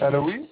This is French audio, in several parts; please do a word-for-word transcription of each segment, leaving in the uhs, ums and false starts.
Allô, oui?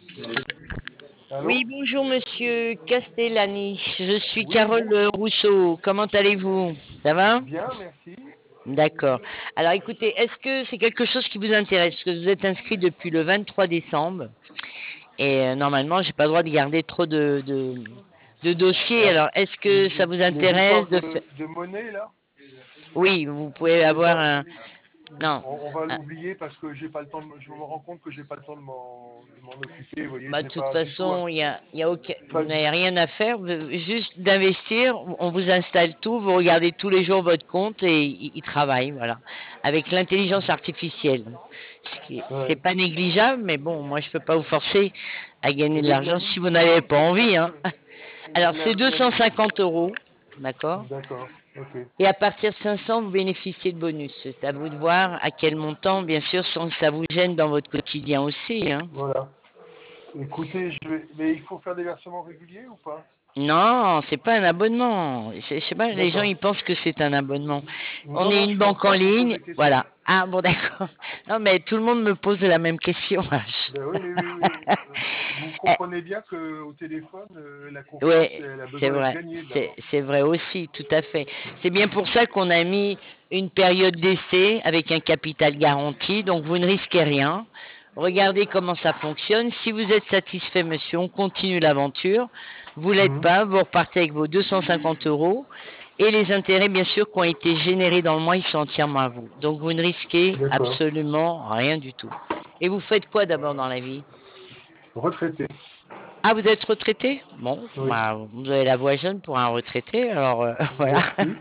Oui, Allô? bonjour Monsieur Castellani. Je suis Oui, Carole bonjour. Rousseau. Comment allez-vous? Ça va? Bien, merci. D'accord. Alors écoutez, est-ce que c'est quelque chose qui vous intéresse? Parce que vous êtes inscrit depuis le vingt-trois décembre et euh, normalement, j'ai pas le droit de garder trop de, de, de dossiers. Alors, Alors, est-ce que ça les, vous les intéresse histoires de faire... de, de monnaie, là, Oui, vous pouvez c'est avoir ça. un... Non. On, on va Un- l'oublier parce que j'ai pas le temps. De- je me rends compte que j'ai pas le temps de m'en de m'en occuper. Vous voyez, Bah, de c'est toute pas du tout. un- façon, il y a, il y a aucun, vous Pas, n'avez rien à faire, vous- juste d'investir. On vous installe tout, vous regardez tous les jours votre compte et il, il travaille, voilà, avec l'intelligence artificielle. Ce qui, c'est ouais. pas négligeable, mais bon, moi je peux pas vous forcer à gagner Et de le l'argent si cabis, vous c'est n'avez quoi? pas C'est envie, quoi? hein. Alors La, c'est la- deux cent cinquante euros, d'accord. D'accord. Ok. Et à partir de cinq cents, vous bénéficiez de bonus. C'est à vous de voir à quel montant, bien sûr, sans que ça vous gêne dans votre quotidien aussi, hein. Voilà. Écoutez, je vais. Mais il faut faire des versements réguliers ou pas? Non, c'est pas un abonnement. Je, je sais pas, les gens D'accord. ils pensent que c'est un abonnement. On Non, est non, une je pense banque en pas. Je vous pose ligne, des questions. voilà. Ah bon, d'accord. Non, mais tout le monde me pose la même question. Ben oui, oui, oui, oui. Euh, Vous comprenez bien qu'au téléphone, euh, la confiance, Oui, elle a c'est besoin d'être vrai. gagnée C'est d'abord. c'est vrai aussi, tout à fait. C'est bien pour ça qu'on a mis une période d'essai avec un capital garanti, donc vous ne risquez rien. Regardez comment ça fonctionne. Si vous êtes satisfait, monsieur, on continue l'aventure. Vous l'êtes Mhm. pas, vous repartez avec vos deux cent cinquante euros. Et les intérêts, bien sûr, qui ont été générés dans le mois, ils sont entièrement à vous. Donc vous ne risquez D'accord. absolument rien du tout. Et vous faites quoi d'abord dans la vie? Retraité. Ah, vous êtes retraité? Bon, Oui. bah, vous avez la voix jeune pour un retraité, alors euh, voilà. Merci.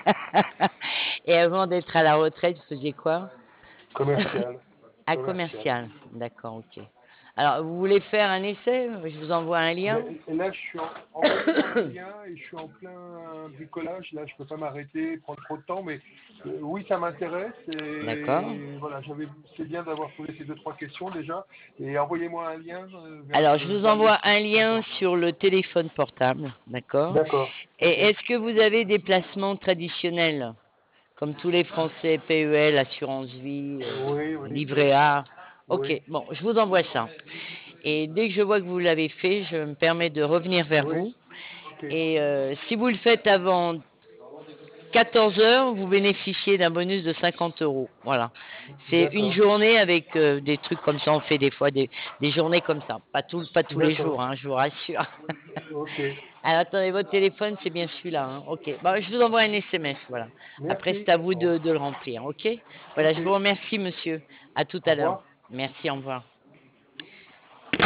Et avant d'être à la retraite, vous faisiez quoi? Commercial. À Commercial. commercial. D'accord, ok. Alors, vous voulez faire un essai? Je vous envoie un lien. Mais là, je suis en... Envoyez-moi un lien et je suis en plein bricolage. Là, je peux pas m'arrêter, prendre trop de temps. Mais euh, oui, ça m'intéresse. D'accord. Et voilà, j'avais. C'est bien d'avoir posé ces deux, trois questions déjà. Et envoyez-moi un lien euh, vers Alors, je le, vous vers le envoie site. un lien D'accord. sur le téléphone portable. D'accord. D'accord. Et Ok. est-ce que vous avez des placements traditionnels, comme tous les Français, P E L, assurance vie, Oui, euh, oui, livret A? oui. Ok, bon, je vous envoie ça. Et dès que je vois que vous l'avez fait, je me permets de revenir vers Oui. vous. Ok. Et euh, si vous le faites avant quatorze heures, vous bénéficiez d'un bonus de cinquante euros. Voilà. C'est une D'accord. journée avec euh, des trucs comme ça. On fait des fois des, des journées comme ça. Pas, tout, pas tous les D'accord. jours, hein, je vous rassure. Ok. Alors attendez, votre téléphone, c'est bien celui-là, hein. Ok. Bon, je vous envoie un S M S. Voilà. Après, Merci. c'est à vous Au- de, de le remplir. Ok. Voilà, Ok. je vous remercie, monsieur. À tout Au à l'heure. revoir. Merci, au revoir.